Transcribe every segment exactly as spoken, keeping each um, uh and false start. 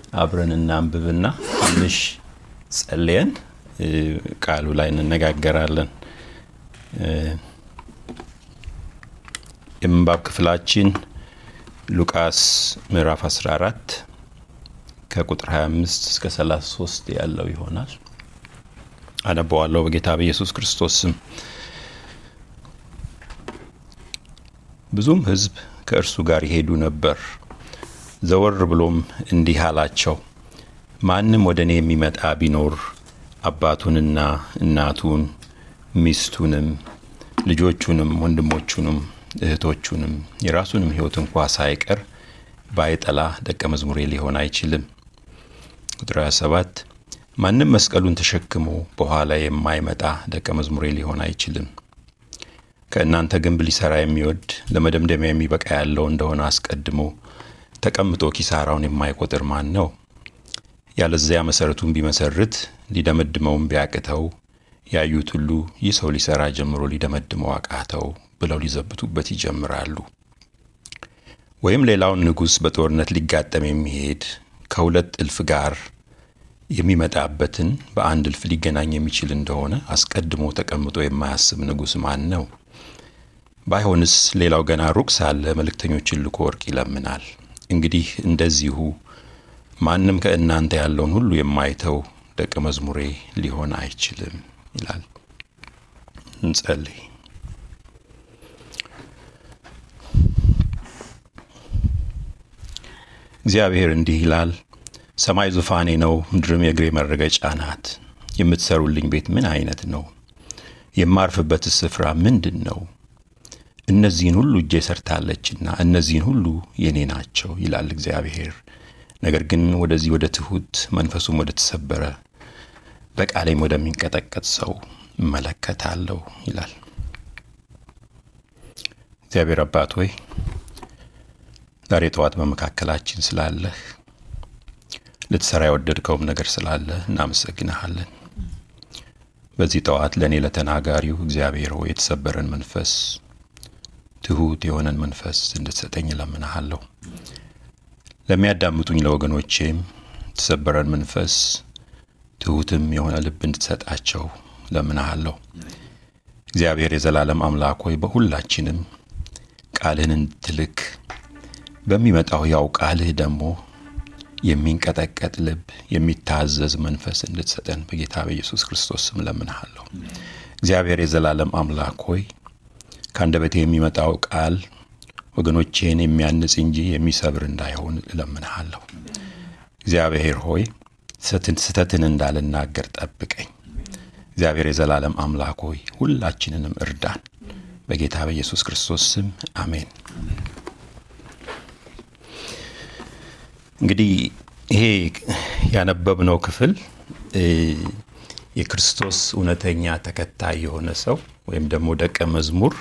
አብረን እናንብብና ትንሽ ጸልየን ቃሉ ላይ እንነጋገራለን። የምንባብ ክፍላችን ሉቃስ ምዕራፍ አስራ አራት ከቁጥር ሃያ አምስት እስከ ሰላሳ ሶስት ያለው ይሆናል። አነበዋለሁ በጌታ በኢየሱስ ክርስቶስ ስም። ብዙም ሕዝብ ከእርሱ ጋር ይሄዱ ነበር። ዘወር ብሎም እንዲህ አላቸው፣ ማንም ወደ እኔ የሚመጣ ቢኖር አባቱንና እናቱን ሚስቱንም ልጆቹንም ወንድሞቹንም እህቶቹንም የራሱንም ሕይወት እንኳ ሳይቀር ባይጠላ ደቀ መዝሙሬ ሊሆን አይችልም። ቁጥር ሃያ ሰባት ማንም መስቀሉን ተሸክሞ በኋላ የማይመጣ ደቀ መዝሙሬ ሊሆን አይችልም። ከእናንተ ግንብ ሊሰራ የሚወድ ለመደምደሚያ የሚበቃ ያለው እንደሆነ አስቀድሞ ተቀምጦ ኪሳራውን የማይቆጥር ማን ነው? ያለዚያ መሰረቱን ቢመሰርት ሊደመድመውም ቢያቅተው ያዩት ሁሉ ይህ ሰው ሊሰራ ጀምሮ ሊደመድመው አቃተው ብለው ሊዘብቱበት ይጀምራሉ። ወይም ሌላውን ንጉሥ በጦርነት ሊጋጠም የሚሄድ ከሁለት እልፍ ጋር የሚመጣበትን በአንድ እልፍ ሊገናኝ የሚችል እንደሆነ አስቀድሞ ተቀምጦ የማያስብ ንጉሥ ማን ነው? ባይሆንስ ሌላው ገና ሩቅ ሳለ መልእክተኞችን ልኮ ወርቅ ይለምናል። እንግዲህ እንደዚሁ ማንም ከእናንተ ያለውን ሁሉ የማይተው ደቀ መዝሙሬ ሊሆን አይችልም ይላል። እንጸልይ። እግዚአብሔር እንዲህ ይላል፣ ሰማይ ዙፋኔ ነው፣ ምድርም የእግሬ መረገጫ ናት። የምትሰሩልኝ ቤት ምን አይነት ነው? የማርፍበት ስፍራ ምንድን ነው? እነዚህን ሁሉ እጄ ሰርታለችና እነዚህን ሁሉ የኔ ናቸው ይላል እግዚአብሔር። ነገር ግን ወደዚህ ወደ ትሁት መንፈሱም ወደ ተሰበረ በቃሌም ወደሚንቀጠቀጥ ሰው እመለከታለሁ ይላል። እግዚአብሔር አባት ሆይ ዛሬ ጠዋት በመካከላችን ስላለህ ልትሰራ የወደድከውም ነገር ስላለ እናመሰግንሃለን። በዚህ ጠዋት ለእኔ ለተናጋሪው እግዚአብሔር ሆይ የተሰበረን መንፈስ ትሁት የሆነን መንፈስ እንድትሰጠኝ እለምንሃለሁ። ለሚያዳምጡኝ ለወገኖቼም የተሰበረን መንፈስ ትሁትም የሆነ ልብ እንድትሰጣቸው እለምንሃለሁ። እግዚአብሔር የዘላለም አምላክ ሆይ በሁላችንም ቃልህን እንድትልክ በሚመጣው ያው ቃልህ ደግሞ የሚንቀጠቀጥ ልብ የሚታዘዝ መንፈስ እንድትሰጠን በጌታ በኢየሱስ ክርስቶስ ስም እለምንሃለሁ። እግዚአብሔር የዘላለም አምላክ ሆይ ከአንደበቴ የሚመጣው ቃል ወገኖቼን የሚያንጽ እንጂ የሚሰብር እንዳይሆን እለምንሃለሁ። እግዚአብሔር ሆይ ስህተትን እንዳልናገር ጠብቀኝ። እግዚአብሔር የዘላለም አምላክ ሆይ ሁላችንንም እርዳን። በጌታ በኢየሱስ ክርስቶስ ስም አሜን። እንግዲህ ይሄ ያነበብነው ክፍል የክርስቶስ እውነተኛ ተከታይ የሆነ ሰው ወይም ደግሞ ደቀ መዝሙር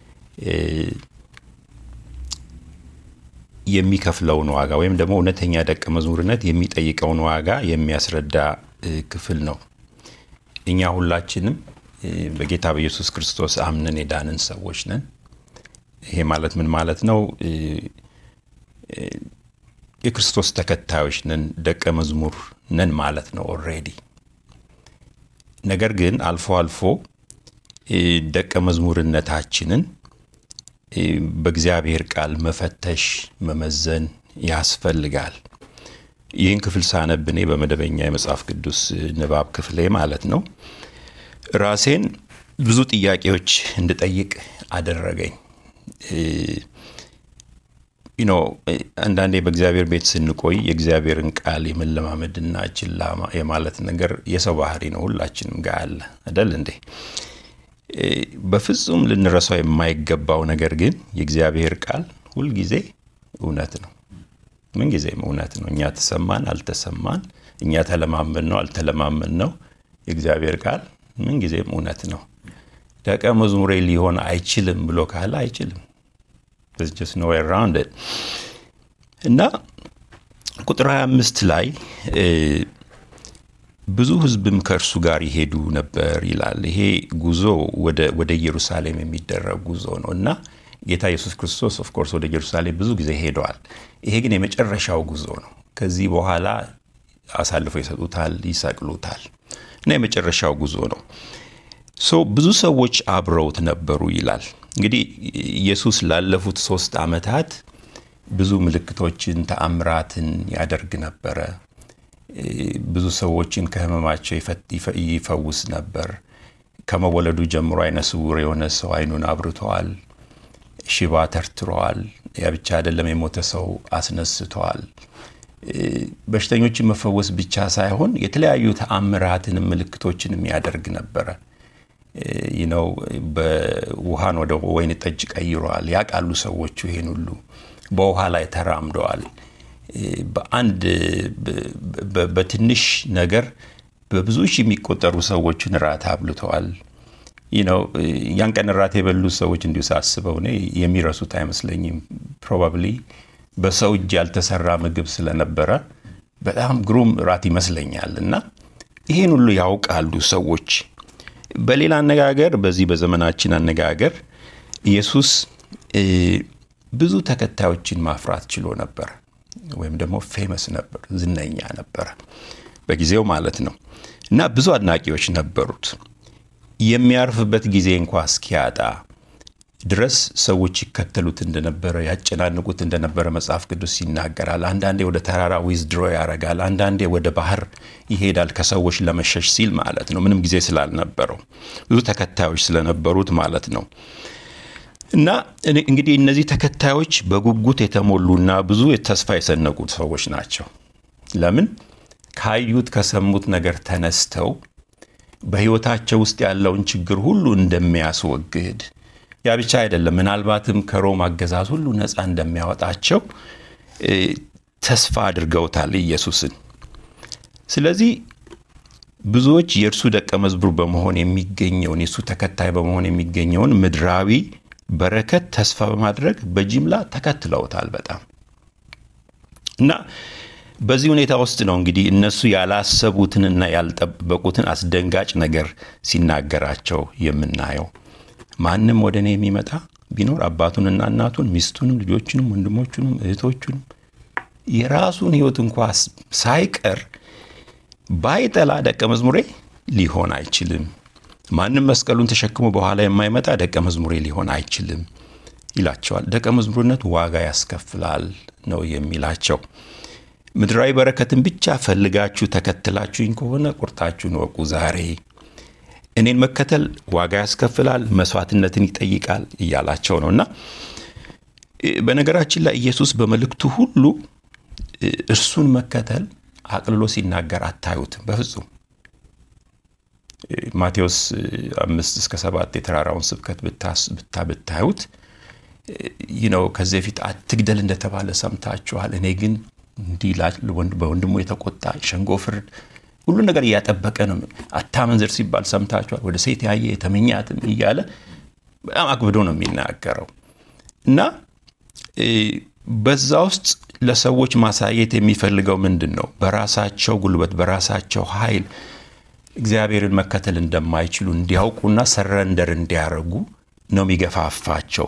የሚከፍለውን ዋጋ ወይም ደግሞ እውነተኛ ደቀ መዝሙርነት የሚጠይቀውን ዋጋ የሚያስረዳ ክፍል ነው። እኛ ሁላችንም በጌታ በኢየሱስ ክርስቶስ አምነን የዳንን ሰዎች ነን። ይሄ ማለት ምን ማለት ነው? የክርስቶስ ተከታዮች ነን፣ ደቀ መዝሙር ነን ማለት ነው ኦልሬዲ። ነገር ግን አልፎ አልፎ ደቀ መዝሙርነታችንን በእግዚአብሔር ቃል መፈተሽ መመዘን ያስፈልጋል። ይህን ክፍል ሳነብ እኔ በመደበኛ የመጽሐፍ ቅዱስ ንባብ ክፍሌ ማለት ነው ራሴን ብዙ ጥያቄዎች እንድጠይቅ አደረገኝ። ዩ ኖ አንዳንዴ በእግዚአብሔር ቤት ስንቆይ የእግዚአብሔርን ቃል የመለማመድና ችላ የማለት ነገር የሰው ባህሪ ነው፣ ሁላችንም ጋር አለ አይደል እንዴ? በፍጹም ልንረሳው የማይገባው ነገር ግን የእግዚአብሔር ቃል ሁልጊዜ እውነት ነው። ምን ጊዜም እውነት ነው። እኛ ተሰማን አልተሰማን፣ እኛ ተለማመን ነው አልተለማመን ነው፣ የእግዚአብሔር ቃል ምን ጊዜም እውነት ነው። ደቀ መዝሙሬ ሊሆን አይችልም ብሎ ካለ አይችልም። there's just no way around it። እና ቁጥር ሃያ አምስት ላይ ብዙ ሕዝብም ከእርሱ ጋር ይሄዱ ነበር ይላል። ይሄ ጉዞ ወደ ወደ ኢየሩሳሌም የሚደረግ ጉዞ ነው እና ጌታ ኢየሱስ ክርስቶስ ኦፍ ኮርስ ወደ ኢየሩሳሌም ብዙ ጊዜ ሄደዋል። ይሄ ግን የመጨረሻው ጉዞ ነው። ከዚህ በኋላ አሳልፈው ይሰጡታል፣ ይሰቅሉታል። እና የመጨረሻው ጉዞ ነው። ሶ ብዙ ሰዎች አብረውት ነበሩ ይላል። እንግዲህ ኢየሱስ ላለፉት ሶስት ዓመታት ብዙ ምልክቶችን ተአምራትን ያደርግ ነበረ። ብዙ ሰዎችን ከህመማቸው ይፈውስ ነበር። ከመወለዱ ጀምሮ አይነ ስውር የሆነ ሰው አይኑን አብርተዋል፣ ሽባ ተርትረዋል። ያ ብቻ አይደለም፣ የሞተ ሰው አስነስተዋል። በሽተኞችን መፈወስ ብቻ ሳይሆን የተለያዩ ተአምራትን ምልክቶችንም ያደርግ ነበረ። ነው በውሃን ወደ ወይን ጠጅ ቀይሯል። ያውቃሉ ሰዎቹ ይሄን ሁሉ። በውሃ ላይ ተራምደዋል። በአንድ በትንሽ ነገር በብዙ ሺህ የሚቆጠሩ ሰዎችን ራት አብልተዋል። ነው ያን ቀን ራት የበሉ ሰዎች እንዲሁ ሳስበው እኔ የሚረሱት አይመስለኝም። ፕሮባብሊ በሰው እጅ ያልተሰራ ምግብ ስለነበረ በጣም ግሩም ራት ይመስለኛል። እና ይሄን ሁሉ ያውቃሉ ሰዎች። በሌላ አነጋገር፣ በዚህ በዘመናችን አነጋገር ኢየሱስ ብዙ ተከታዮችን ማፍራት ችሎ ነበር፣ ወይም ደግሞ ፌመስ ነበር፣ ዝነኛ ነበር በጊዜው ማለት ነው። እና ብዙ አድናቂዎች ነበሩት። የሚያርፍበት ጊዜ እንኳን እስኪያጣ ድረስ ሰዎች ይከተሉት እንደነበረ፣ ያጨናንቁት እንደነበረ መጽሐፍ ቅዱስ ይናገራል። አንዳንዴ ወደ ተራራ ዊዝድሮ ያደርጋል፣ አንዳንዴ ወደ ባህር ይሄዳል፣ ከሰዎች ለመሸሽ ሲል ማለት ነው። ምንም ጊዜ ስላልነበረው ብዙ ተከታዮች ስለነበሩት ማለት ነው። እና እንግዲህ እነዚህ ተከታዮች በጉጉት የተሞሉና ብዙ ተስፋ የሰነቁት ሰዎች ናቸው። ለምን? ካዩት ከሰሙት ነገር ተነስተው በህይወታቸው ውስጥ ያለውን ችግር ሁሉ እንደሚያስወግድ፣ ያ ብቻ አይደለም፣ ምናልባትም ከሮም አገዛዝ ሁሉ ነፃ እንደሚያወጣቸው ተስፋ አድርገውታል ኢየሱስን። ስለዚህ ብዙዎች የእርሱ ደቀ መዝሙር በመሆን የሚገኘውን የእሱ ተከታይ በመሆን የሚገኘውን ምድራዊ በረከት ተስፋ በማድረግ በጅምላ ተከትለውታል በጣም። እና በዚህ ሁኔታ ውስጥ ነው እንግዲህ እነሱ ያላሰቡትንና ያልጠበቁትን አስደንጋጭ ነገር ሲናገራቸው የምናየው። ማንም ወደ እኔ የሚመጣ ቢኖር አባቱንና እናቱን፣ ሚስቱንም፣ ልጆቹንም፣ ወንድሞቹንም፣ እህቶቹንም የራሱን ህይወት እንኳን ሳይቀር ባይጠላ ደቀ መዝሙሬ ሊሆን አይችልም። ማንም መስቀሉን ተሸክሞ በኋላ የማይመጣ ደቀ መዝሙሬ ሊሆን አይችልም ይላቸዋል። ደቀ መዝሙርነት ዋጋ ያስከፍላል ነው የሚላቸው። ምድራዊ በረከትን ብቻ ፈልጋችሁ ተከትላችሁኝ ከሆነ ቁርጣችሁን ወቁ ዛሬ። እኔን መከተል ዋጋ ያስከፍላል፣ መስዋዕትነትን ይጠይቃል እያላቸው ነው። እና በነገራችን ላይ ኢየሱስ በመልእክቱ ሁሉ እርሱን መከተል አቅልሎ ሲናገር አታዩትም በፍጹም። ማቴዎስ አምስት እስከ ሰባት የተራራውን ስብከት ብታዩት ነው ከዚህ በፊት አትግደል እንደተባለ ሰምታችኋል፣ እኔ ግን እንዲህ በወንድሙ የተቆጣ ሸንጎ ፍርድ ሁሉ ነገር እያጠበቀ ነው። አታመንዝር ሲባል ሰምታችኋል፣ ወደ ሴት ያየ የተመኛትም እያለ በጣም አክብዶ ነው የሚናገረው። እና በዛ ውስጥ ለሰዎች ማሳየት የሚፈልገው ምንድን ነው? በራሳቸው ጉልበት በራሳቸው ኃይል እግዚአብሔርን መከተል እንደማይችሉ እንዲያውቁና ሰረንደር እንዲያደርጉ ነው የሚገፋፋቸው።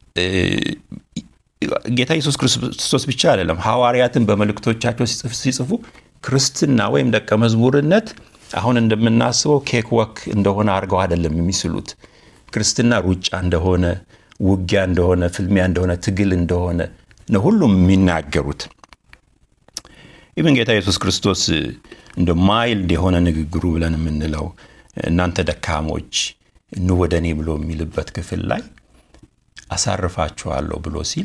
ጌታ ኢየሱስ ክርስቶስ ብቻ አይደለም፣ ሐዋርያትን በመልእክቶቻቸው ሲጽፉ ክርስትና ወይም ደቀ መዝሙርነት አሁን እንደምናስበው ኬክ ወክ እንደሆነ አድርገው አይደለም የሚስሉት። ክርስትና ሩጫ እንደሆነ፣ ውጊያ እንደሆነ፣ ፍልሚያ እንደሆነ፣ ትግል እንደሆነ ነው ሁሉም የሚናገሩት። ኢቭን ጌታ ኢየሱስ ክርስቶስ እንደ ማይልድ የሆነ ንግግሩ ብለን የምንለው እናንተ ደካሞች ኑ ወደ እኔ ብሎ የሚልበት ክፍል ላይ አሳርፋችኋለሁ ብሎ ሲል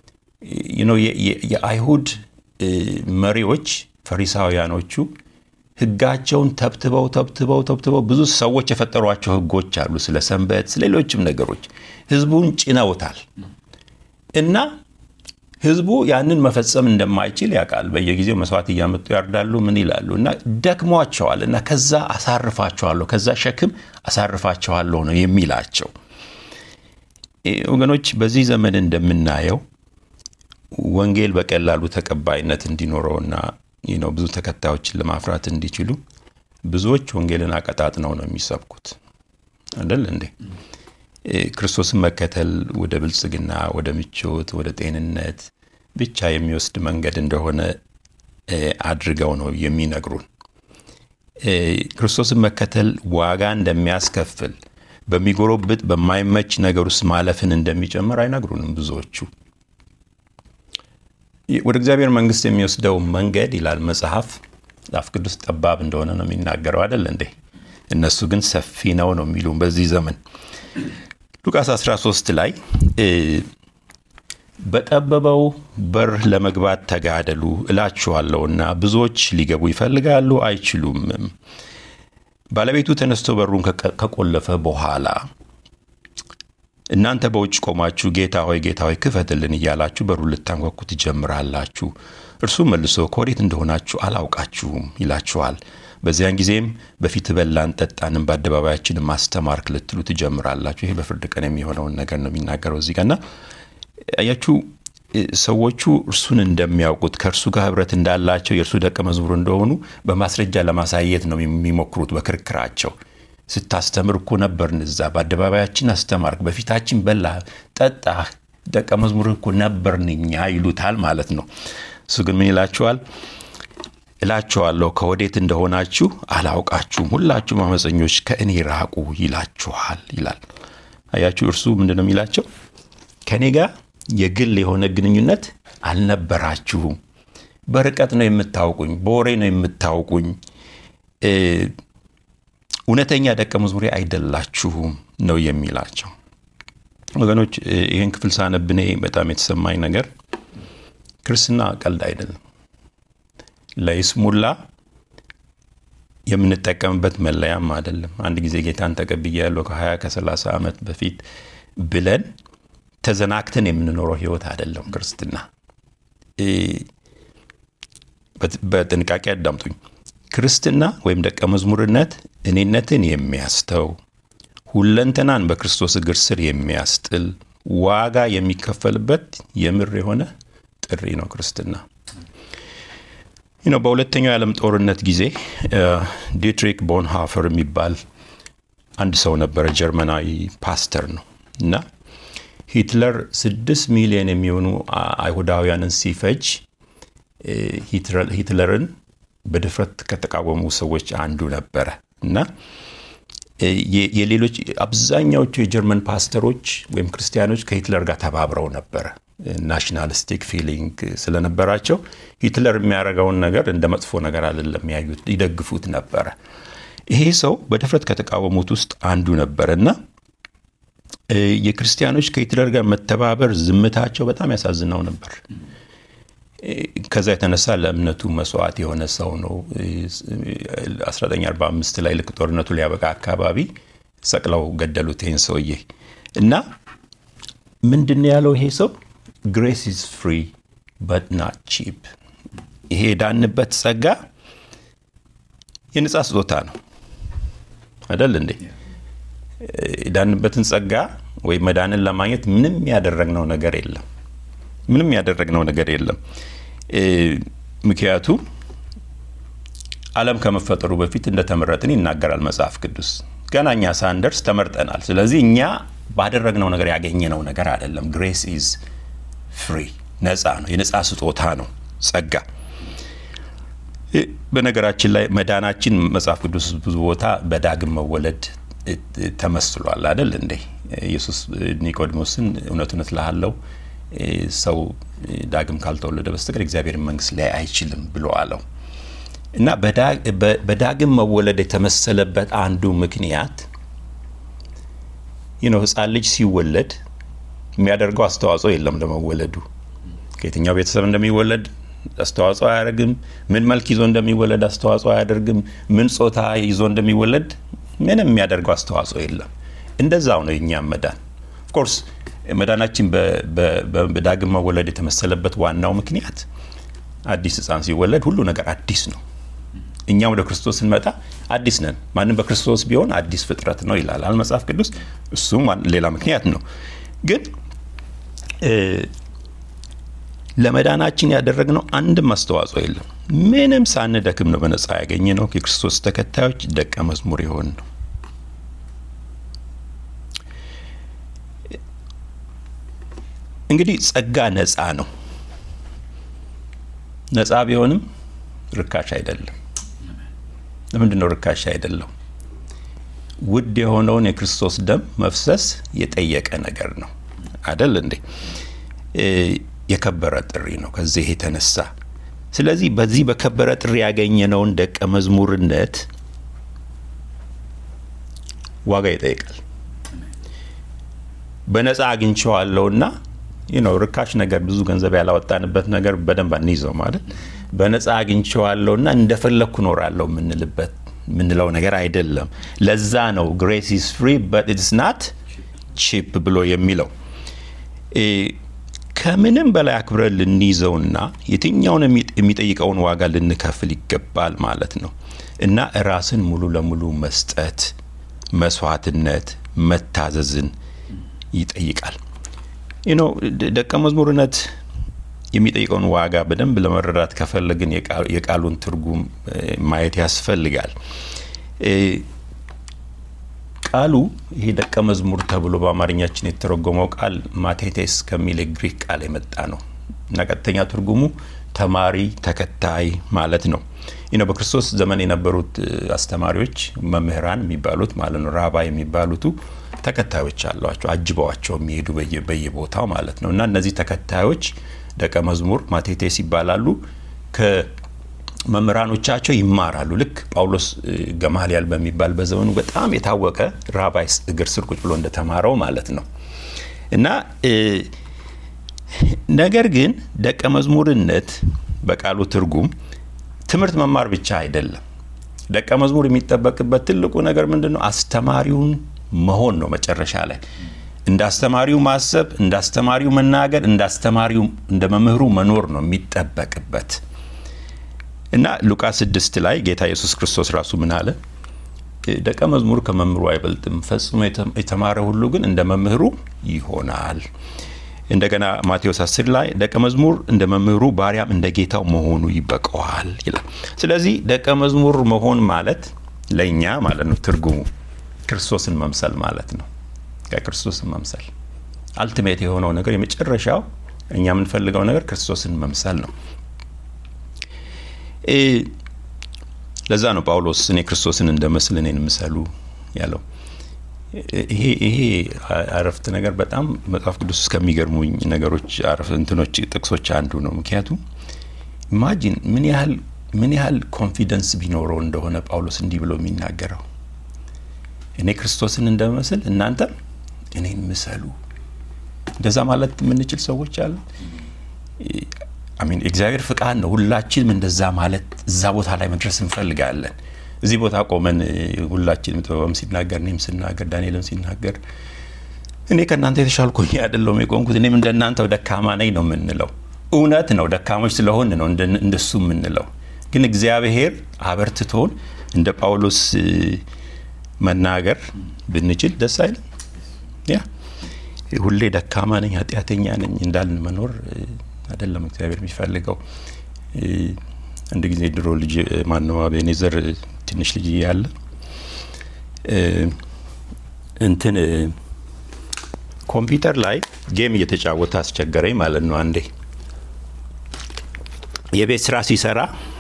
የአይሁድ መሪዎች ፈሪሳውያኖቹ ህጋቸውን ተብትበው ተብትበው ተብትበው ብዙ ሰዎች የፈጠሯቸው ህጎች አሉ፣ ስለ ሰንበት፣ ስለ ሌሎችም ነገሮች ህዝቡን ጭነውታል። እና ህዝቡ ያንን መፈጸም እንደማይችል ያውቃል። በየጊዜው መስዋዕት እያመጡ ያርዳሉ፣ ምን ይላሉ። እና ደክሟቸዋል። እና ከዛ አሳርፋቸዋለሁ፣ ከዛ ሸክም አሳርፋቸዋለሁ ነው የሚላቸው። ወገኖች፣ በዚህ ዘመን እንደምናየው ወንጌል በቀላሉ ተቀባይነት እንዲኖረውና ነው ብዙ ተከታዮችን ለማፍራት እንዲችሉ ብዙዎች ወንጌልን አቀጣጥነው ነው የሚሰብኩት አይደል እንዴ? ክርስቶስን መከተል ወደ ብልጽግና፣ ወደ ምቾት፣ ወደ ጤንነት ብቻ የሚወስድ መንገድ እንደሆነ አድርገው ነው የሚነግሩን። ክርስቶስን መከተል ዋጋ እንደሚያስከፍል፣ በሚጎረብጥ በማይመች ነገር ውስጥ ማለፍን እንደሚጨምር አይነግሩንም ብዙዎቹ። ወደ እግዚአብሔር መንግስት የሚወስደው መንገድ ይላል መጽሐፍ፣ መጽሐፍ ቅዱስ ጠባብ እንደሆነ ነው የሚናገረው አይደል እንዴ? እነሱ ግን ሰፊ ነው ነው የሚሉን በዚህ ዘመን። ሉቃስ አስራ ሶስት ላይ በጠበበው በር ለመግባት ተጋደሉ እላችኋለሁና ብዙዎች ሊገቡ ይፈልጋሉ አይችሉም። ባለቤቱ ተነስቶ በሩን ከቆለፈ በኋላ እናንተ በውጭ ቆማችሁ ጌታ ሆይ ጌታ ሆይ ክፈትልን እያላችሁ በሩን ልታንኳኩ ትጀምራላችሁ። እርሱ መልሶ ከወዴት እንደሆናችሁ አላውቃችሁም ይላችኋል። በዚያን ጊዜም በፊት በላን ጠጣንም በአደባባያችንም ማስተማርክ ልትሉ ትጀምራላችሁ። ይሄ በፍርድ ቀን የሚሆነውን ነገር ነው የሚናገረው እዚህ ጋርና አያችሁ ሰዎቹ እርሱን እንደሚያውቁት ከእርሱ ጋር ህብረት እንዳላቸው የእርሱ ደቀ መዝሙር እንደሆኑ በማስረጃ ለማሳየት ነው የሚሞክሩት በክርክራቸው። ስታስተምር እኮ ነበርን እዛ፣ በአደባባያችን አስተማርክ፣ በፊታችን በላ ጠጣ፣ ደቀ መዝሙር እኮ ነበርን እኛ ይሉታል ማለት ነው። እሱ ግን ምን ይላቸዋል? እላችኋለሁ ከወዴት እንደሆናችሁ አላውቃችሁም፣ ሁላችሁም አመፀኞች ከእኔ ራቁ ይላችኋል ይላል። አያችሁ እርሱ ምንድን ነው የሚላቸው? ከኔ ጋር የግል የሆነ ግንኙነት አልነበራችሁም፣ በርቀት ነው የምታውቁኝ፣ በወሬ ነው የምታውቁኝ፣ እውነተኛ ደቀ መዝሙሬ አይደላችሁም ነው የሚላቸው። ወገኖች ይህን ክፍል ሳነብ እኔ በጣም የተሰማኝ ነገር ክርስትና ቀልድ አይደለም። ለይስሙላ የምንጠቀምበት መለያም አይደለም። አንድ ጊዜ ጌታን ተቀብያለሁ ከሀያ ከሰላሳ ዓመት በፊት ብለን ተዘናክተን የምንኖረው ህይወት አይደለም ክርስትና። በጥንቃቄ አዳምጡኝ። ክርስትና ወይም ደቀ መዝሙርነት እኔነትን የሚያስተው ሁለንተናን በክርስቶስ እግር ስር የሚያስጥል ዋጋ የሚከፈልበት የምር የሆነ ጥሪ ነው ክርስትና። በሁለተኛው የዓለም ጦርነት ጊዜ ዲትሪክ ቦንሃፈር የሚባል አንድ ሰው ነበረ፣ ጀርመናዊ ፓስተር ነው እና ሂትለር ስድስት ሚሊዮን የሚሆኑ አይሁዳውያንን ሲፈጅ ሂትለርን በድፍረት ከተቃወሙ ሰዎች አንዱ ነበረ እና የሌሎች አብዛኛዎቹ የጀርመን ፓስተሮች ወይም ክርስቲያኖች ከሂትለር ጋር ተባብረው ነበረ። ናሽናሊስቲክ ፊሊንግ ስለነበራቸው ሂትለር የሚያደርገውን ነገር እንደ መጥፎ ነገር አይደለም ያዩት፣ ይደግፉት ነበረ። ይሄ ሰው በድፍረት ከተቃወሙት ውስጥ አንዱ ነበረ እና የክርስቲያኖች ከሂትለር ጋር መተባበር ዝምታቸው በጣም ያሳዝነው ነበር። ከዛ የተነሳ ለእምነቱ መስዋዕት የሆነ ሰው ነው። አስራ ዘጠኝ አርባ አምስት ላይ ልክ ጦርነቱ ሊያበቃ አካባቢ ሰቅለው ገደሉት ይህን ሰውዬ እና ምንድን ያለው ይሄ ሰው? ግሬስ ኢዝ ፍሪ በት ናት ቺፕ። ይሄ የዳንበት ጸጋ የነጻ ስጦታ ነው አይደል እንዴ? የዳንበትን ጸጋ ወይ መዳንን ለማግኘት ምንም ያደረግነው ነገር የለም። ምንም ያደረግነው ነገር የለም። ምክንያቱም ዓለም ከመፈጠሩ በፊት እንደተመረጥን ይናገራል መጽሐፍ ቅዱስ። ገና እኛ ሳንደርስ ተመርጠናል። ስለዚህ እኛ ባደረግነው ነገር ያገኘነው ነገር አይደለም። ግሬስ ኢዝ ፍሪ፣ ነፃ ነው፣ የነፃ ስጦታ ነው ጸጋ። በነገራችን ላይ መዳናችን መጽሐፍ ቅዱስ ብዙ ቦታ በዳግም መወለድ ተመስሏል አይደል እንዴ? ኢየሱስ ኒቆዲሞስን እውነት እውነት እልሃለሁ ሰው ዳግም ካልተወለደ በስተቀር እግዚአብሔር መንግስት ላይ አይችልም ብሎ አለው እና በዳግም መወለድ የተመሰለበት አንዱ ምክንያት ይህ ነው። ህፃን ልጅ ሲወለድ የሚያደርገው አስተዋጽኦ የለም ለመወለዱ። ከየትኛው ቤተሰብ እንደሚወለድ አስተዋጽኦ አያደርግም። ምን መልክ ይዞ እንደሚወለድ አስተዋጽኦ አያደርግም። ምን ጾታ ይዞ እንደሚወለድ ምንም የሚያደርገው አስተዋጽኦ የለም። እንደዛው ነው የኛም መዳን። ኦፍ ኮርስ መዳናችን በዳግም መወለድ የተመሰለበት ዋናው ምክንያት አዲስ ህፃን ሲወለድ ሁሉ ነገር አዲስ ነው። እኛ ወደ ክርስቶስ ስንመጣ አዲስ ነን። ማንም በክርስቶስ ቢሆን አዲስ ፍጥረት ነው ይላል መጽሐፍ ቅዱስ። እሱም ሌላ ምክንያት ነው። ግን ለመዳናችን ያደረግነው አንድም አስተዋጽኦ የለም። ምንም ሳንደክም ነው በነፃ ያገኘነው። የክርስቶስ ተከታዮች ደቀ መዝሙር የሆን ነው። እንግዲህ ጸጋ ነፃ ነው። ነፃ ቢሆንም ርካሽ አይደለም። ለምንድን ነው ርካሽ አይደለም? ውድ የሆነውን የክርስቶስ ደም መፍሰስ የጠየቀ ነገር ነው አይደል እንዴ? የከበረ ጥሪ ነው ከዚህ የተነሳ። ስለዚህ በዚህ በከበረ ጥሪ ያገኘነውን ደቀ መዝሙርነት ዋጋ ይጠይቃል። በነፃ አግኝቼዋለሁና you know ርካሽ ነገር ብዙ ገንዘብ ያላወጣንበት ነገር በደንብ አንይዘው ማለት በነፃ አግኝቼዋለሁና እንደፈለኩ ኖራለሁ ምንልበት ምንለው ነገር አይደለም። ለዛ ነው grace is free but it's not cheap ብሎ የሚለው። ከምንም በላይ አክብረን ልንይዘውና የትኛውን የሚጠይቀውን ዋጋ ልንከፍል ይገባል ማለት ነው። እና ራስን ሙሉ ለሙሉ መስጠት፣ መስዋዕትነት፣ መታዘዝን ይጠይቃል። you know ደቀ መዝሙርነት የሚጠይቀውን ዋጋ በደንብ ለመረዳት ከፈለግን የቃሉን ትርጉም ማየት ያስፈልጋል። ቃሉ ይሄ ደቀ መዝሙር ተብሎ በአማርኛችን የተረጎመው ቃል ማቴቴስ ከሚል ግሪክ ቃል የመጣ ነው እና ቀጥተኛ ትርጉሙ ተማሪ፣ ተከታይ ማለት ነው። you know በክርስቶስ ዘመን የነበሩት አስተማሪዎች መምህራን የሚባሉት ማለት ነው ራባይ የሚባሉት ተከታዮች አሏቸው፣ አጅበዋቸው የሚሄዱ በየቦታው ማለት ነው። እና እነዚህ ተከታዮች ደቀ መዝሙር ማቴቴስ ይባላሉ። ከመምህራኖቻቸው ይማራሉ። ልክ ጳውሎስ ገማልያል በሚባል በዘመኑ በጣም የታወቀ ራባይ እግር ስር ቁጭ ብሎ እንደተማረው ማለት ነው። እና ነገር ግን ደቀ መዝሙርነት በቃሉ ትርጉም ትምህርት መማር ብቻ አይደለም። ደቀ መዝሙር የሚጠበቅበት ትልቁ ነገር ምንድነው? አስተማሪውን መሆን ነው። መጨረሻ ላይ እንዳስተማሪው ማሰብ፣ እንዳስተማሪው መናገር፣ እንዳስተማሪው እንደመምህሩ መኖር ነው የሚጠበቅበት። እና ሉቃስ ስድስት ላይ ጌታ ኢየሱስ ክርስቶስ ራሱ ምን አለ? ደቀ መዝሙር ከመምህሩ አይበልጥም፣ ፈጽሞ የተማረ ሁሉ ግን እንደ መምህሩ ይሆናል። እንደገና ማቴዎስ አስር ላይ ደቀ መዝሙር እንደ መምህሩ ባሪያም እንደ ጌታው መሆኑ ይበቃዋል ይላል። ስለዚህ ደቀ መዝሙር መሆን ማለት ለኛ ማለት ነው ትርጉሙ ክርስቶስን መምሰል ማለት ነው። ከክርስቶስን መምሰል አልቲሜት የሆነው ነገር የመጨረሻው እኛ የምንፈልገው ነገር ክርስቶስን መምሰል ነው። እ ለዛ ነው ጳውሎስ እኔ ክርስቶስን እንደመስል እኔን ምሰሉ ያለው። ይሄ ይሄ አረፍተ ነገር በጣም መጽሐፍ ቅዱስ ከሚገርሙኝ ነገሮች አረፍ እንትኖች ጥቅሶች አንዱ ነው። ምክንያቱም ኢማጂን ምን ያህል ምን ያህል ኮንፊደንስ ቢኖረው እንደሆነ ጳውሎስ እንዲህ ብሎ የሚናገረው እኔ ክርስቶስን እንደመስል እናንተ እኔን ምሰሉ። እንደዛ ማለት የምንችል ሰዎች አሉ። አሜን። እግዚአብሔር ፍቃድ ነው። ሁላችንም እንደዛ ማለት እዛ ቦታ ላይ መድረስ እንፈልጋለን። እዚህ ቦታ ቆመን ሁላችንም ተወም ሲናገር እኔም ሲናገር ዳንኤልም ሲናገር እኔ ከናንተ የተሻልኩኝ አይደለም የቆምኩት እኔም እንደናንተው ደካማ ነኝ ነው የምንለው። እውነት ነው፣ ደካሞች ስለሆነ ነው እንደሱ የምንለው። ግን እግዚአብሔር አበርትቶን እንደ ጳውሎስ መናገር ብንችል ደስ አይልም? ያ ሁሌ ደካማ ነኝ ኃጢአተኛ ነኝ እንዳልን መኖር አይደለም እግዚአብሔር የሚፈልገው። አንድ ጊዜ ድሮ ልጅ ማነው አቤኔዘር ትንሽ ልጅ ያለ እንትን ኮምፒውተር ላይ ጌም እየተጫወተ አስቸገረኝ ማለት ነው። አንዴ የቤት ስራ ሲሰራ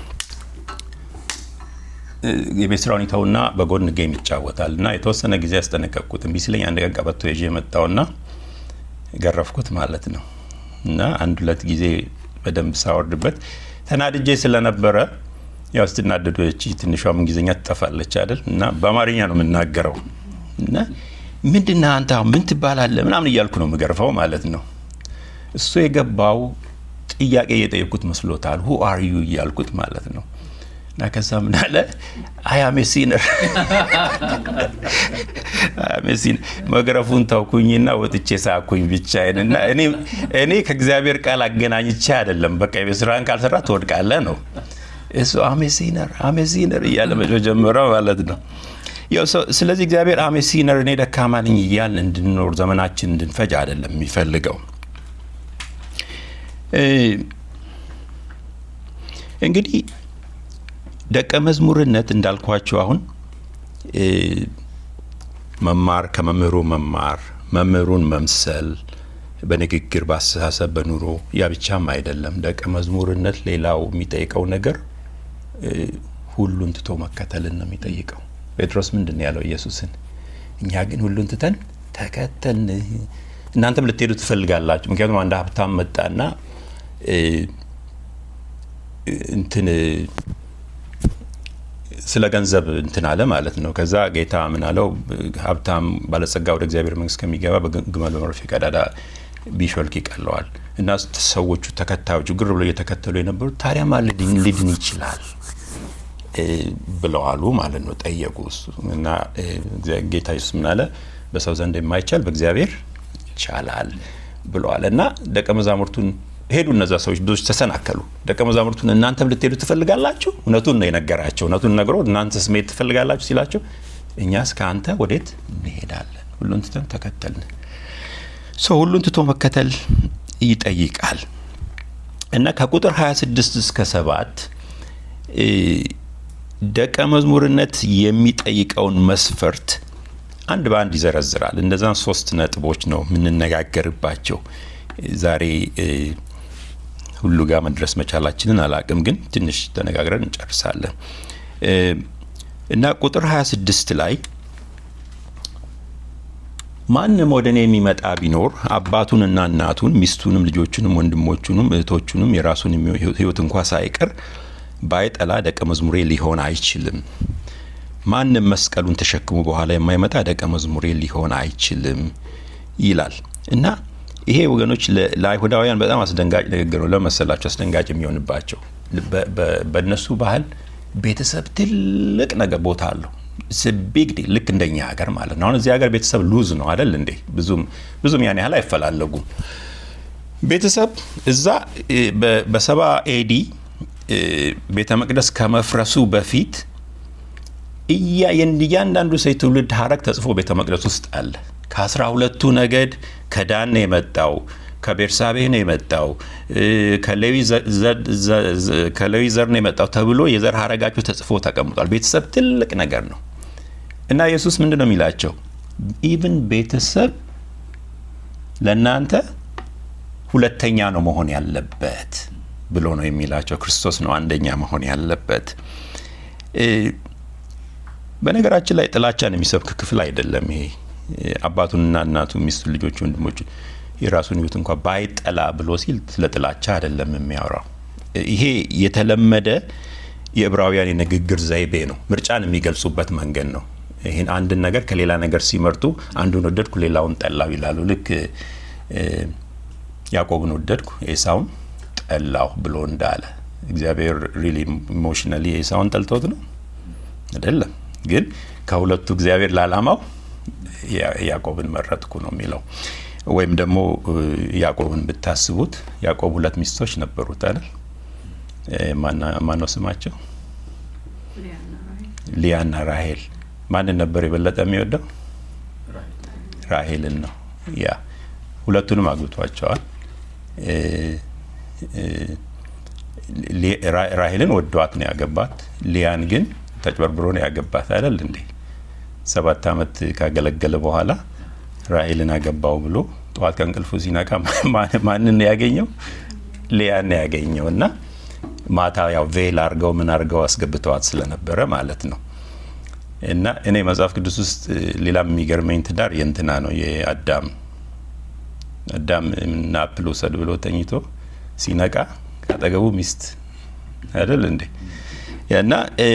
የቤት ስራውን ይተውና በጎን ጌም ይጫወታልና የተወሰነ ጊዜ ያስጠነቀቅኩት እምቢ ሲለኝ አንድ ቀን ቀበቶ ይዤ መጣውና ገረፍኩት ማለት ነው። እና አንድ ሁለት ጊዜ በደንብ ሳወርድበት ተናድጄ ስለነበረ ያው ስትናደዱ እቺ ትንሿም እንግሊዘኛ ትጠፋለች አይደል? እና በአማርኛ ነው የምናገረው እና ምንድነው አንተ ምን ትባላለህ ምናምን እያልኩ ነው የምገርፈው ማለት ነው። እሱ የገባው ጥያቄ የጠየቁት መስሎታል። who are you እያልኩት ማለት ነው። እና ከዛ ምን አለ I am a sinner I am a sinner መገረፉን ታውኩኝና ወጥቼ ሳኩኝ ብቻዬን። እና እኔ እኔ ከእግዚአብሔር ቃል አገናኝቼ አይደለም በቃ የስራን ካልሰራ ትወድቃለህ ነው እሱ I am a sinner I am a sinner እያለ መጀመሪያ ማለት ነው። ያው ስለዚህ እግዚአብሔር I am a sinner እኔ ደካማ ነኝ እያልን እንድንኖር ዘመናችን እንድንፈጅ አይደለም የሚፈልገው። እንግዲህ ደቀ መዝሙርነት እንዳልኳችሁ አሁን መማር ከመምህሩ መማር መምህሩን መምሰል በንግግር በአስተሳሰብ በኑሮ ያ ብቻም አይደለም። ደቀ መዝሙርነት ሌላው የሚጠይቀው ነገር ሁሉን ትቶ መከተልን ነው የሚጠይቀው። ጴጥሮስ ምንድን ያለው ኢየሱስን? እኛ ግን ሁሉን ትተን ተከተልን። እናንተም ልትሄዱ ትፈልጋላችሁ። ምክንያቱም አንድ ሀብታም መጣና እንትን ስለ ገንዘብ እንትን አለ ማለት ነው። ከዛ ጌታ ምን አለው? ሀብታም ባለጸጋ ወደ እግዚአብሔር መንግስት ከሚገባ በግመል በመርፌ ቀዳዳ ቢሾልክ ይቀለዋል። እና ሰዎቹ ተከታዮቹ ግር ብለው እየተከተሉ የነበሩ ታዲያ ማን ሊድን ይችላል ብለዋሉ ማለት ነው። ጠየቁ እሱ እና ጌታ ኢየሱስ ምን አለ? በሰው ዘንድ የማይቻል በእግዚአብሔር ይቻላል ብለዋል። እና ደቀ መዛሙርቱን ሄዱ። እነዛ ሰዎች ብዙዎች ተሰናከሉ። ደቀ መዛሙርቱን እናንተም ልትሄዱ ትፈልጋላችሁ? እውነቱን ነው የነገራቸው። እውነቱን ነግሮ እናንተስ መሄድ ትፈልጋላችሁ ሲላቸው እኛስ ከአንተ ወዴት እንሄዳለን? ሁሉን ትተን ተከተልን። ሰው ሁሉን ትቶ መከተል ይጠይቃል። እና ከቁጥር ሀያ ስድስት እስከ ሰባት ደቀ መዝሙርነት የሚጠይቀውን መስፈርት አንድ በአንድ ይዘረዝራል። እንደዛን ሶስት ነጥቦች ነው የምንነጋገርባቸው ዛሬ። ሁሉ ጋር መድረስ መቻላችንን አላቅም፣ ግን ትንሽ ተነጋግረን እንጨርሳለን። እና ቁጥር ሀያ ስድስት ላይ ማንም ወደ እኔ የሚመጣ ቢኖር አባቱንና እናቱን ሚስቱንም ልጆቹንም ወንድሞቹንም እህቶቹንም የራሱን ሕይወት እንኳ ሳይቀር ባይጠላ ደቀ መዝሙሬ ሊሆን አይችልም። ማንም መስቀሉን ተሸክሞ በኋላ የማይመጣ ደቀ መዝሙሬ ሊሆን አይችልም ይላል። እና ይሄ ወገኖች ለአይሁዳውያን በጣም አስደንጋጭ ንግግር ነው። ለመሰላቸው አስደንጋጭ የሚሆንባቸው በእነሱ ባህል ቤተሰብ ትልቅ ነገር ቦታ አለው። ቢግ ዲል ልክ እንደኛ ሀገር ማለት ነው። አሁን እዚህ ሀገር ቤተሰብ ሉዝ ነው አይደል እንዴ? ብዙም ብዙም ያን ያህል አይፈላለጉም። ቤተሰብ እዛ በሰባ ኤዲ ቤተ መቅደስ ከመፍረሱ በፊት እያንዳንዱ ሰው ትውልድ ሀረግ ተጽፎ ቤተ መቅደስ ውስጥ አለ። ከአስራ ሁለቱ ነገድ ከዳን ነው የመጣው፣ ከቤርሳቤህ ነው የመጣው፣ ከሌዊ ዘር ነው የመጣው ተብሎ የዘር ሀረጋቸው ተጽፎ ተቀምጧል። ቤተሰብ ትልቅ ነገር ነው። እና ኢየሱስ ምንድን ነው የሚላቸው? ኢቭን ቤተሰብ ለእናንተ ሁለተኛ ነው መሆን ያለበት ብሎ ነው የሚላቸው። ክርስቶስ ነው አንደኛ መሆን ያለበት። በነገራችን ላይ ጥላቻን የሚሰብክ ክፍል አይደለም ይሄ። አባቱንና እናቱን ሚስቱን ልጆቹ ወንድሞቹ የራሱን ሕይወት እንኳን ባይጠላ ብሎ ሲል ስለ ጥላቻ አይደለም የሚያወራው። ይሄ የተለመደ የዕብራውያን የንግግር ዘይቤ ነው። ምርጫን የሚገልጹበት መንገድ ነው። ይሄን አንድን ነገር ከሌላ ነገር ሲመርጡ አንዱን ወደድኩ ሌላውን ጠላው ይላሉ። ልክ ያዕቆብን ወደድኩ ኤሳውን ጠላሁ ብሎ እንዳለ። እግዚአብሔር ሪሊ ኢሞሽናሊ ኤሳውን ጠልቶት ነው አይደለም። ግን ከሁለቱ እግዚአብሔር ለዓላማው ያዕቆብን መረጥኩ ነው የሚለው። ወይም ደግሞ ያዕቆብን ብታስቡት ያዕቆብ ሁለት ሚስቶች ነበሩት አይደል? ማነው ስማቸው? ሊያና ራሄል። ማንን ነበር የበለጠ የሚወደው? ራሄልን ነው። ያ ሁለቱንም አግብቷቸዋል። ራሄልን ወዷት ነው ያገባት። ሊያን ግን ተጭበርብሮ ነው ያገባት አይደል እንዴ? ሰባት አመት ካገለገለ በኋላ ራሄልን አገባው ብሎ ጠዋት ከእንቅልፉ ሲነቃ ማንን ያገኘው? ሊያን ያገኘው። እና ማታ ያው ቬል አርገው ምን አርገው አስገብተዋት ስለነበረ ማለት ነው። እና እኔ መጽሐፍ ቅዱስ ውስጥ ሌላም የሚገርመኝ ትዳር የእንትና ነው የአዳም አዳም እና አፕል ወሰድ ብሎ ተኝቶ ሲነቃ ካጠገቡ ሚስት አይደል እንዴ? እና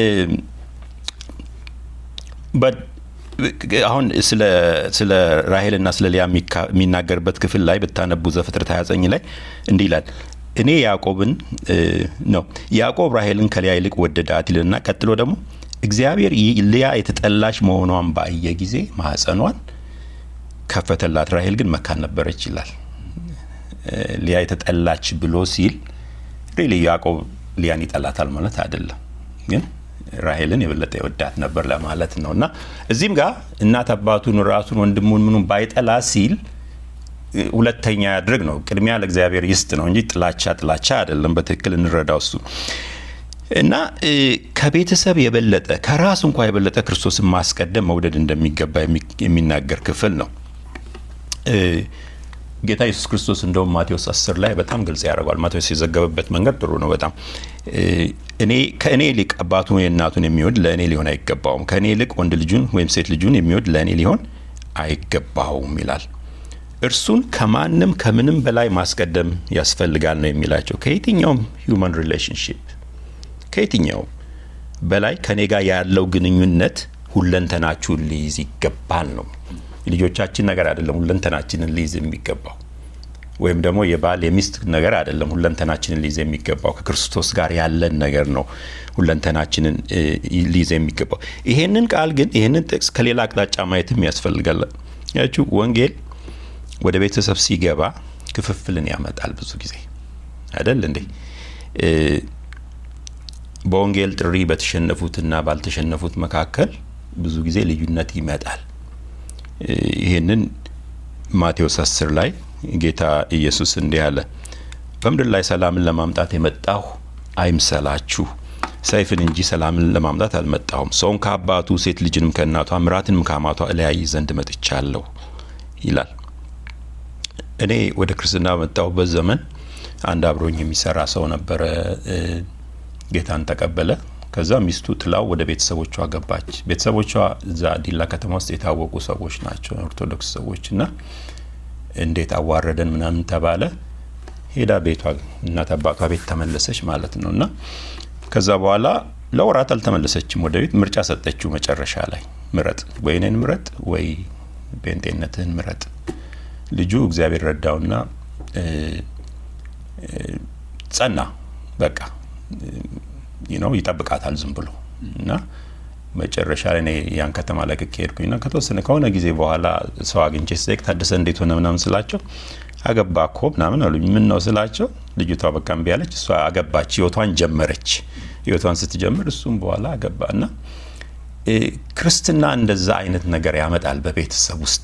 አሁን ስለ ስለ ራሄልና ስለ ሊያ የሚናገርበት ክፍል ላይ ብታነቡ ዘፍጥረት ሃያ ዘጠኝ ላይ እንዲህ ይላል። እኔ ያዕቆብን ነው ያዕቆብ ራሄልን ከሊያ ይልቅ ወደዳት ይልና ቀጥሎ ደግሞ እግዚአብሔር ሊያ የተጠላች መሆኗን ባየ ጊዜ ማህፀኗን ከፈተላት፣ ራሄል ግን መካን ነበረች ይላል። ሊያ የተጠላች ብሎ ሲል ሪሊ ያዕቆብ ሊያን ይጠላታል ማለት አይደለም፣ ግን ራሄልን የበለጠ ይወዳት ነበር ለማለት ነው። እና እዚህም ጋር እናት አባቱን ራሱን ወንድሙን ምኑን ባይጠላ ሲል ሁለተኛ ያድርግ ነው። ቅድሚያ ለእግዚአብሔር ይስጥ ነው እንጂ ጥላቻ ጥላቻ አይደለም። በትክክል እንረዳው እሱ። እና ከቤተሰብ የበለጠ ከራስ እንኳን የበለጠ ክርስቶስን ማስቀደም መውደድ እንደሚገባ የሚናገር ክፍል ነው። ጌታ ኢየሱስ ክርስቶስ እንደውም ማቴዎስ አስር ላይ በጣም ግልጽ ያደርጋል። ማቴዎስ የዘገበበት መንገድ ጥሩ ነው በጣም። እኔ ከእኔ ይልቅ አባቱን ወይ እናቱን የሚወድ ለእኔ ሊሆን አይገባውም፣ ከእኔ ይልቅ ወንድ ልጁን ወይም ሴት ልጁን የሚወድ ለእኔ ሊሆን አይገባውም ይላል። እርሱን ከማንም ከምንም በላይ ማስቀደም ያስፈልጋል ነው የሚላቸው። ከየትኛውም ሂውማን ሪሌሽንሺፕ ከየትኛውም በላይ ከኔ ጋር ያለው ግንኙነት ሁለንተናችሁን ሊይዝ ይገባል ነው። ልጆቻችን ነገር አይደለም ሁለንተናችንን ሊይዝ የሚገባው፣ ወይም ደግሞ የባል የሚስት ነገር አይደለም ሁለንተናችንን ሊይዝ የሚገባው። ከክርስቶስ ጋር ያለን ነገር ነው ሁለንተናችንን ሊይዝ የሚገባው። ይሄንን ቃል ግን ይሄንን ጥቅስ ከሌላ አቅጣጫ ማየትም ያስፈልጋል። ያችሁ ወንጌል ወደ ቤተሰብ ሲገባ ክፍፍልን ያመጣል ብዙ ጊዜ አይደል እንዴ? በወንጌል ጥሪ በተሸነፉትና ባልተሸነፉት መካከል ብዙ ጊዜ ልዩነት ይመጣል። ይሄንን ማቴዎስ አስር ላይ ጌታ ኢየሱስ እንዲህ አለ፣ በምድር ላይ ሰላምን ለማምጣት የመጣሁ አይምሰላችሁ፣ ሰይፍን እንጂ ሰላምን ለማምጣት አልመጣሁም። ሰውን ከአባቱ ሴት ልጅንም ከእናቷ ምራትንም ከአማቷ እለያይ ዘንድ መጥቻለሁ ይላል። እኔ ወደ ክርስትና በመጣሁበት ዘመን አንድ አብሮኝ የሚሰራ ሰው ነበረ። ጌታን ተቀበለ። ከዛ ሚስቱ ትላው ወደ ቤተሰቦቿ ገባች። ቤተሰቦቿ እዛ ዲላ ከተማ ውስጥ የታወቁ ሰዎች ናቸው፣ ኦርቶዶክስ ሰዎች እና እንዴት አዋረደን ምናምን ተባለ። ሄዳ ቤቷ እናት አባቷ ቤት ተመለሰች ማለት ነው። እና ከዛ በኋላ ለወራት አልተመለሰችም ወደ ቤት። ምርጫ ሰጠችው መጨረሻ ላይ፣ ምረጥ፣ ወይ እኔን ምረጥ ወይ ጴንጤነትህን ምረጥ። ልጁ እግዚአብሔር ረዳውና ጸና። በቃ ነው ይጠብቃታል ዝም ብሎ እና መጨረሻ ላይ እኔ ያን ከተማ ለቅቄ ሄድኩኝና ከተወሰነ ከሆነ ጊዜ በኋላ ሰው አግኝቼ ስጠይቅ ታደሰ እንዴት ሆነ ምናምን ስላቸው አገባ እኮ ምናምን አሉኝ። ምን ነው ስላቸው ልጅቷ በቃ እምቢ አለች። እሷ አገባች፣ ህይወቷን ጀመረች። ህይወቷን ስትጀምር እሱም በኋላ አገባና ክርስትና እንደዛ አይነት ነገር ያመጣል በቤተሰብ ውስጥ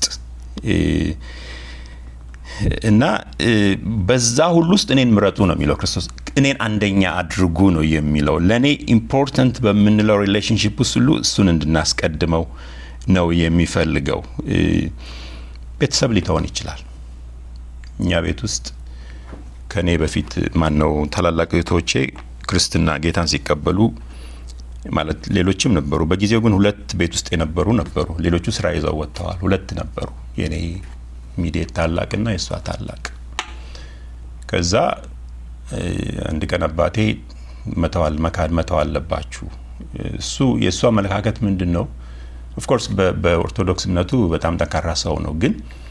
እና በዛ ሁሉ ውስጥ እኔን ምረጡ ነው የሚለው ክርስቶስ። እኔን አንደኛ አድርጉ ነው የሚለው። ለኔ ኢምፖርታንት በምንለው ሪሌሽንሺፕ ውስጥ ሁሉ እሱን እንድናስቀድመው ነው የሚፈልገው። ቤተሰብ ሊተውን ይችላል። እኛ ቤት ውስጥ ከኔ በፊት ማነው ታላላቅ እህቶቼ ክርስትና ጌታን ሲቀበሉ ማለት ሌሎችም ነበሩ። በጊዜው ግን ሁለት ቤት ውስጥ የነበሩ ነበሩ። ሌሎቹ ስራ ይዘው ወጥተዋል። ሁለት ነበሩ፣ የኔ ሚዲየት ታላቅና የሷ ታላቅ። ከዛ አንድ ቀን አባቴ መተዋል መካድ መተው አለባችሁ። እሱ የሷ አመለካከት ምንድነው? ኦፍ ኮርስ በኦርቶዶክስ እምነቱ በጣም ጠንካራ ሰው ነው፣ ግን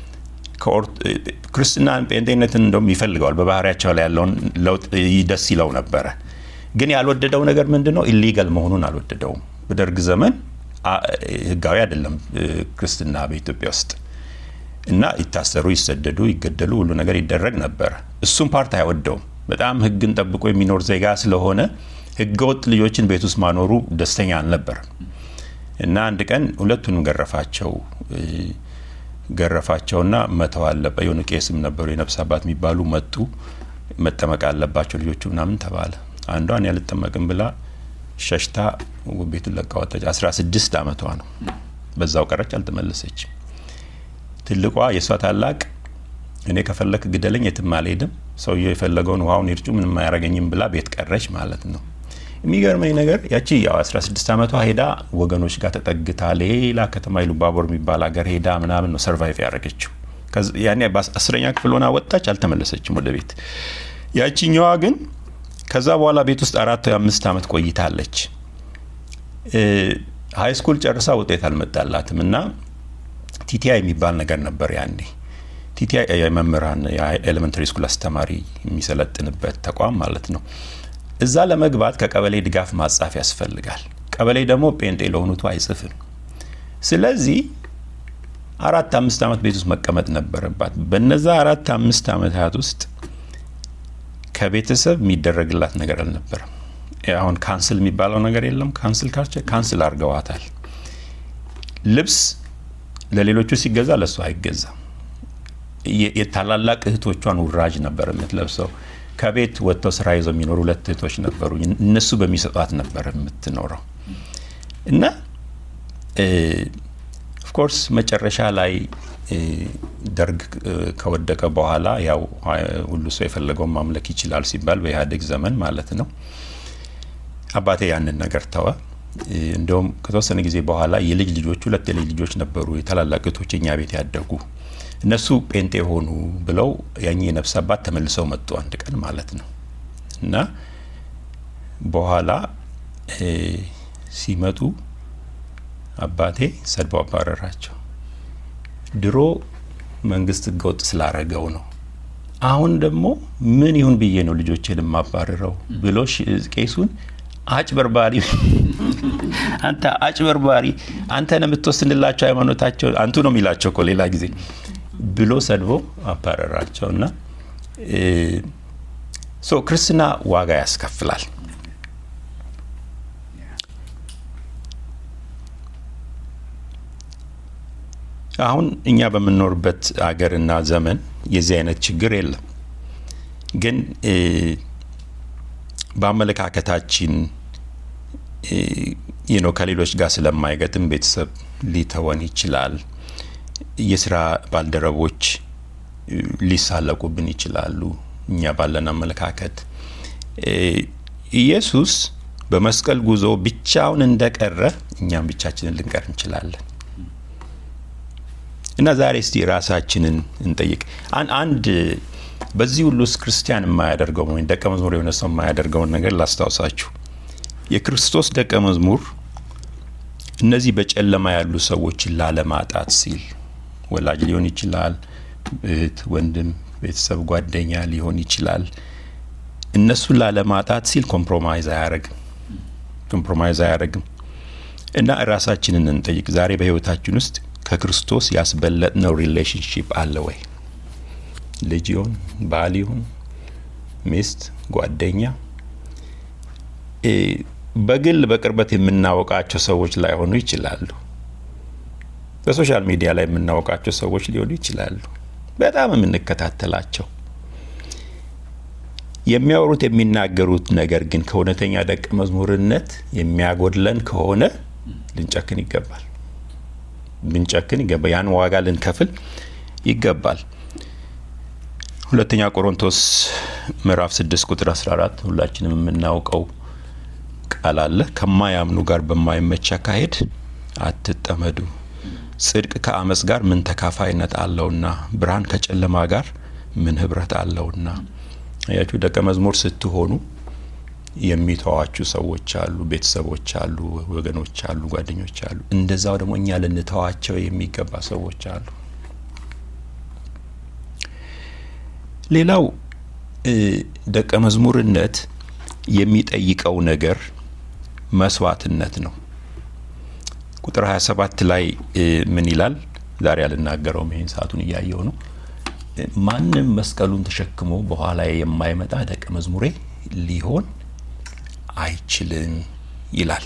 ክርስትናን ጴንጤነትን እንደውም ይፈልገዋል። በባህሪያቸው ላይ ያለውን ለውጥ ደስ ይለው ነበረ። ግን ያልወደደው ነገር ምንድነው? ኢሊጋል መሆኑን አልወደደውም። በደርግ ዘመን ህጋዊ አይደለም ክርስትና በኢትዮጵያ ውስጥ እና ይታሰሩ፣ ይሰደዱ፣ ይገደሉ፣ ሁሉ ነገር ይደረግ ነበር። እሱም ፓርት አይወደውም። በጣም ህግን ጠብቆ የሚኖር ዜጋ ስለሆነ ህገወጥ ልጆችን ቤት ውስጥ ማኖሩ ደስተኛ አልነበረም። እና አንድ ቀን ሁለቱንም ገረፋቸው ገረፋቸውና መተው አለበት። የሆነ ቄስም ነበሩ የነፍስ አባት የሚባሉ መጡ። መጠመቅ አለባቸው ልጆቹ ምናምን ተባለ። አንዷን ያልጠመቅም ብላ ሸሽታ ቤቱን ለቃ ወጣች። አስራ ስድስት አመቷ ነው። በዛው ቀረች፣ አልተመለሰችም። ትልቋ የሷ ታላቅ እኔ ከፈለክ ግደለኝ የትም አልሄድም፣ ሰውየው የፈለገውን ውሃውን ይርጩ ምንም አያረገኝም ብላ ቤት ቀረች ማለት ነው። የሚገርመኝ ነገር ያቺ ያው አስራ ስድስት አመቷ ሄዳ ወገኖች ጋር ተጠግታ ሌላ ከተማ ኢሉባቦር የሚባል ሀገር ሄዳ ምናምን ነው ሰርቫይቭ ያደረገችው። ያኔ በአስረኛ ክፍል ሆና ወጣች፣ አልተመለሰችም ወደ ቤት። ያቺኛዋ ግን ከዛ በኋላ ቤት ውስጥ አራት አምስት አመት ቆይታለች። ሃይ ስኩል ጨርሳ ውጤት አልመጣላትም እና ቲቲአይ የሚባል ነገር ነበር ያኔ። ቲቲአይ የመምህራን የኤሌመንተሪ ስኩል አስተማሪ የሚሰለጥንበት ተቋም ማለት ነው። እዛ ለመግባት ከቀበሌ ድጋፍ ማጻፍ ያስፈልጋል። ቀበሌ ደግሞ ጴንጤ ለሆኑት አይጽፍም። ስለዚህ አራት አምስት አመት ቤት ውስጥ መቀመጥ ነበረባት። በነዛ አራት አምስት አመታት ውስጥ ከቤተሰብ የሚደረግላት ነገር አልነበረም። አሁን ካንስል የሚባለው ነገር የለም። ካንስል ካልቸር ካንስል አድርገዋታል። ልብስ ለሌሎቹ ሲገዛ ለሱ አይገዛም። የታላላቅ እህቶቿን ውራጅ ነበር የምትለብሰው። ከቤት ወጥተው ስራ ይዘው የሚኖሩ ሁለት እህቶች ነበሩ። እነሱ በሚሰጧት ነበር የምትኖረው እና ኦፍ ኮርስ መጨረሻ ላይ ደርግ ከወደቀ በኋላ ያው ሁሉ ሰው የፈለገውን ማምለክ ይችላል ሲባል በኢህአዴግ ዘመን ማለት ነው። አባቴ ያንን ነገር ተወ። እንደውም ከተወሰነ ጊዜ በኋላ የልጅ ልጆች ሁለት የልጅ ልጆች ነበሩ፣ የታላላቅ እህቶች እኛ ቤት ያደጉ። እነሱ ጴንጤ ሆኑ ብለው ያኝ የነፍስ አባት ተመልሰው መጡ አንድ ቀን ማለት ነው። እና በኋላ ሲመጡ አባቴ ሰድቦ አባረራቸው። ድሮ መንግስት ህገወጥ ስላረገው ነው፣ አሁን ደግሞ ምን ይሁን ብዬ ነው ልጆቼን የማባረረው ብሎ ቄሱን አጭበርባሪ አንተ አጭበርባሪ አንተ ነው የምትወስንላቸው ሃይማኖታቸው አንቱ ነው የሚላቸው እኮ ሌላ ጊዜ ብሎ ሰድቦ አባረራቸውና ሶ ክርስትና ዋጋ ያስከፍላል። አሁን እኛ በምንኖርበት አገርና ዘመን የዚህ አይነት ችግር የለም። ግን በአመለካከታችን you know ከሌሎች ጋር ስለማይገጥም ቤተሰብ ሊተወን ይችላል። የስራ ባልደረቦች ሊሳለቁብን ይችላሉ እኛ ባለን አመለካከት። ኢየሱስ በመስቀል ጉዞ ብቻውን እንደቀረ እኛም ብቻችንን ልንቀር እንችላለን። እና ዛሬ እስቲ ራሳችንን እንጠይቅ። አንድ በዚህ ሁሉ ክርስቲያን የማያደርገው ወይ ደቀ መዝሙር የሆነ ሰው የማያደርገውን ነገር ላስታውሳችሁ። የክርስቶስ ደቀ መዝሙር እነዚህ በጨለማ ያሉ ሰዎችን ላለማጣት ሲል ወላጅ ሊሆን ይችላል፣ እህት፣ ወንድም፣ ቤተሰብ፣ ጓደኛ ሊሆን ይችላል። እነሱን ላለማጣት ሲል ኮምፕሮማይዝ አያረግም ኮምፕሮማይዝ አያረግም። እና ራሳችንን እንጠይቅ። ዛሬ በህይወታችን ውስጥ ከክርስቶስ ያስበለጥነው ሪሌሽንሺፕ አለ ወይ? ልጅ ይሁን፣ ባል ይሁን፣ ሚስት፣ ጓደኛ፣ በግል በቅርበት የምናውቃቸው ሰዎች ላይሆኑ ይችላሉ። በሶሻል ሚዲያ ላይ የምናውቃቸው ሰዎች ሊሆኑ ይችላሉ። በጣም የምንከታተላቸው የሚያወሩት የሚናገሩት ነገር ግን ከእውነተኛ ደቀ መዝሙርነት የሚያጎድለን ከሆነ ልንጨክን ይገባል ልንጨክን ይገባል። ያን ዋጋ ልንከፍል ይገባል። ሁለተኛ ቆሮንቶስ ምዕራፍ ስድስት ቁጥር አስራ አራት ሁላችንም የምናውቀው ቃል አለ። ከማያምኑ ጋር በማይመች አካሄድ አትጠመዱ፣ ጽድቅ ከአመጽ ጋር ምን ተካፋይነት አለውና፣ ብርሃን ከጨለማ ጋር ምን ህብረት አለውና። አያችሁ፣ ደቀ መዝሙር ስትሆኑ የሚተዋችሁ ሰዎች አሉ፣ ቤተሰቦች አሉ፣ ወገኖች አሉ፣ ጓደኞች አሉ። እንደዛው ደግሞ እኛ ልንተዋቸው የሚገባ ሰዎች አሉ። ሌላው ደቀ መዝሙርነት የሚጠይቀው ነገር መስዋዕትነት ነው። ቁጥር ሃያ ሰባት ላይ ምን ይላል? ዛሬ አልናገረውም፣ ይሄን ሰዓቱን እያየው ነው። ማንም መስቀሉን ተሸክሞ በኋላ የማይመጣ ደቀ መዝሙሬ ሊሆን አይችልም ይላል።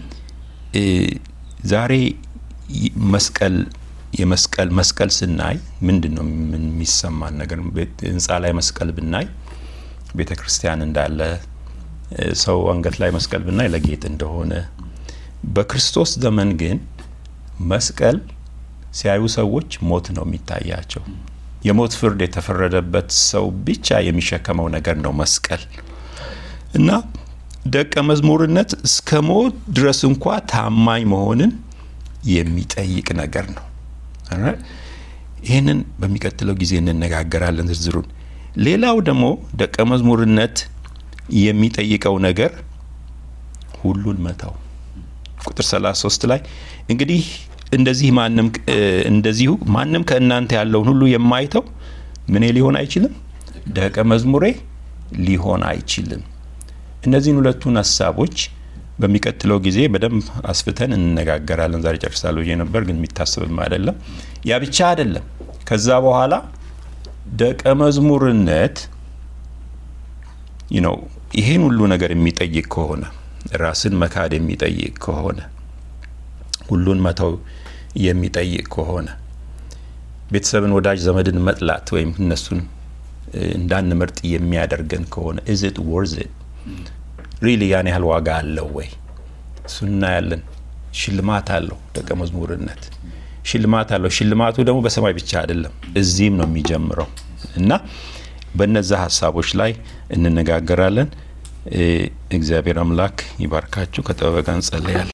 ዛሬ መስቀል የመስቀል መስቀል ስናይ ምንድነው የሚሰማን ነገር? ህንጻ ላይ መስቀል ብናይ ቤተክርስቲያን እንዳለ፣ ሰው አንገት ላይ መስቀል ብናይ ለጌጥ እንደሆነ። በክርስቶስ ዘመን ግን መስቀል ሲያዩ ሰዎች ሞት ነው የሚታያቸው። የሞት ፍርድ የተፈረደበት ሰው ብቻ የሚሸከመው ነገር ነው መስቀል። እና ደቀ መዝሙርነት እስከ ሞት ድረስ እንኳ ታማኝ መሆንን የሚጠይቅ ነገር ነው። ይህንን በሚቀጥለው ጊዜ እንነጋገራለን ዝርዝሩን። ሌላው ደግሞ ደቀ መዝሙርነት የሚጠይቀው ነገር ሁሉን መተው። ቁጥር ሰላሳ ሶስት ላይ እንግዲህ እንደዚህ ማንም እንደዚሁ ማንም ከእናንተ ያለውን ሁሉ የማይተው ምን ሊሆን አይችልም? ደቀ መዝሙሬ ሊሆን አይችልም። እነዚህን ሁለቱን ሐሳቦች በሚቀጥለው ጊዜ በደንብ አስፍተን እንነጋገራለን። ዛሬ ጨርሳለሁ ብዬ ነበር፣ ግን የሚታሰብም አይደለም። ያ ብቻ አይደለም። ከዛ በኋላ ደቀ መዝሙርነት you know ይሄን ሁሉ ነገር የሚጠይቅ ከሆነ፣ ራስን መካድ የሚጠይቅ ከሆነ፣ ሁሉን መተው የሚጠይቅ ከሆነ፣ ቤተሰብን፣ ወዳጅ ዘመድን መጥላት ወይም እነሱን እንዳንመርጥ የሚያደርገን ከሆነ is it worth it really? ያን ያህል ዋጋ አለው ወይ? እሱና ያለን ሽልማት አለው። ደቀ መዝሙርነት ሽልማት አለው። ሽልማቱ ደግሞ በሰማይ ብቻ አይደለም፣ እዚህም ነው የሚጀምረው። እና በእነዛ ሐሳቦች ላይ እንነጋገራለን። እግዚአብሔር አምላክ ይባርካችሁ። ከጥበብ ጋር እንጸልያለን።